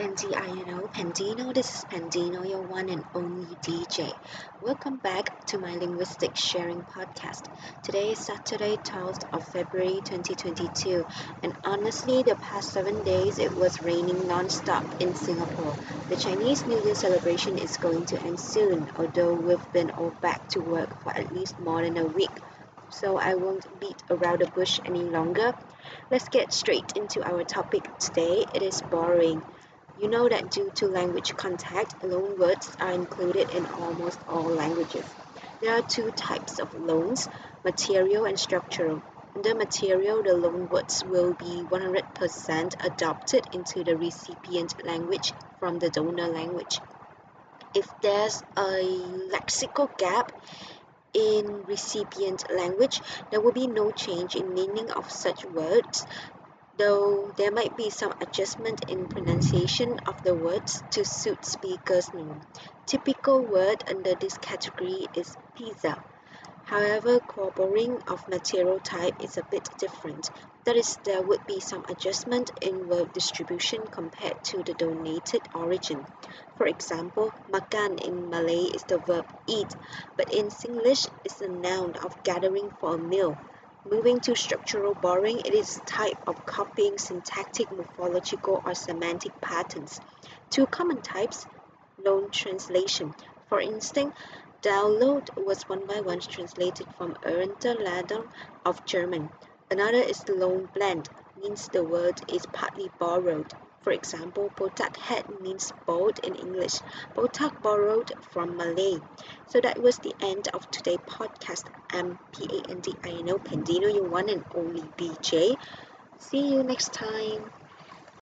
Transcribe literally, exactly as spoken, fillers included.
N D I N O Pendino. This is Pendino, your one and only D J. Welcome back to my linguistic sharing podcast. Today is Saturday, twelfth of February twenty twenty-two, and honestly, the past seven days it was raining non-stop in Singapore. The Chinese New Year celebration is going to end soon, although we've been all back to work for at least more than a week. So I won't beat around the bush any longer. Let's get straight into our topic today. It is borrowing. You know that due to language contact, loan words are included in almost all languages. There are two types of loans, material and structural. Under material, the loan words will be one hundred percent adopted into the recipient language from the donor language. If there's a lexical gap in recipient language, there will be no change in meaning of such words, though there might be some adjustment in pronunciation of the words to suit speakers' norm. Typical word under this category is pizza. However, borrowing of material type is a bit different. That is, there would be some adjustment in verb distribution compared to the donated origin. For example, makan in Malay is the verb eat, but in Singlish is the noun of gathering for a meal. Moving to structural borrowing, it is a type of copying syntactic, morphological, or semantic patterns. Two common types, loan translation. For instance, download was one by one translated from Herunterlassung of German. Another is loan blend, means the word is partly borrowed. For example, botak hat means boat in English. Botak borrowed from Malay. So that was the end of today's podcast. I'm P A N D I N O Pendino, your one and only D J. See you next time.